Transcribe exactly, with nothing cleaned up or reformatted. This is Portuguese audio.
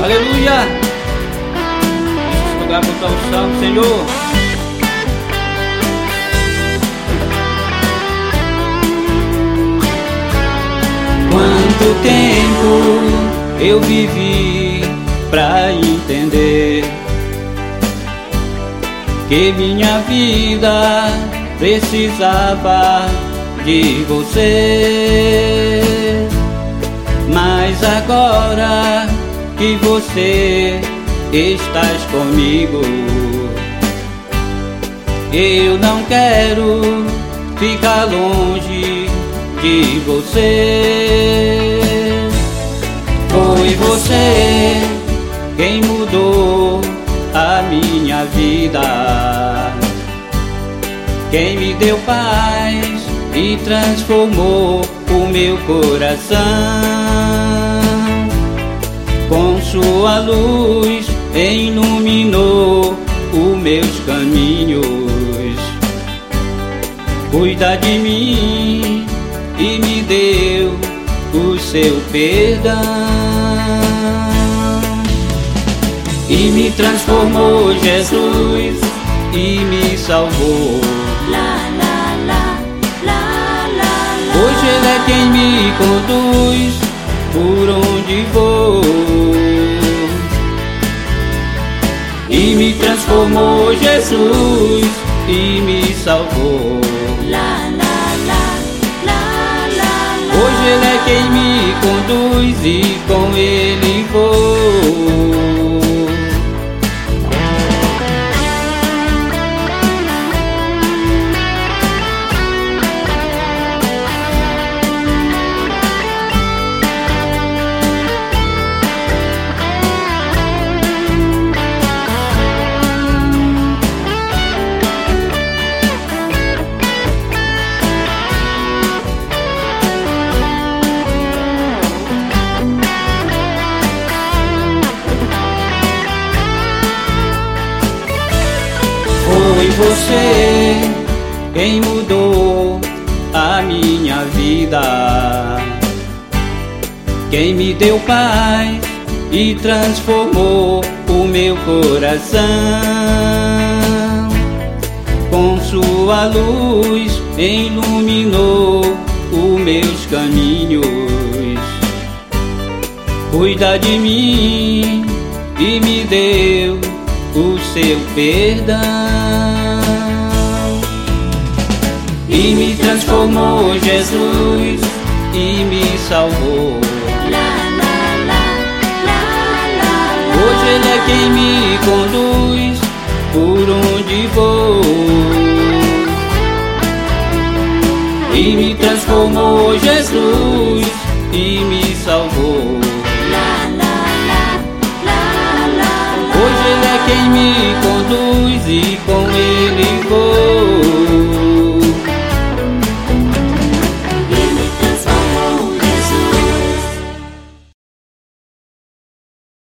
Aleluia! Nesse lugar botar o salmo, Senhor. Quanto tempo eu vivi pra entender que minha vida precisava de você. Mas agora que você estás comigo, eu não quero ficar longe de você. Foi você quem mudou a minha vida, quem me deu paz e transformou o meu coração. Com sua luz iluminou os meus caminhos. Cuida de mim e me deu o seu perdão, e me transformou, Jesus, e me salvou. Hoje Ele é quem me conduz por onde vou, e me transformou, Jesus, e me salvou. Hoje Ele é quem me conduz e com Ele vou. Foi você quem mudou a minha vida, quem me deu paz e transformou o meu coração. Com sua luz iluminou os meus caminhos. Cuida de mim e me deu o seu perdão, e me transformou, Jesus, e me salvou. Hoje Ele é quem me conduz por onde vou, e me transformou, Jesus, e me salvou. Hoje Ele é quem me conduz e com Ele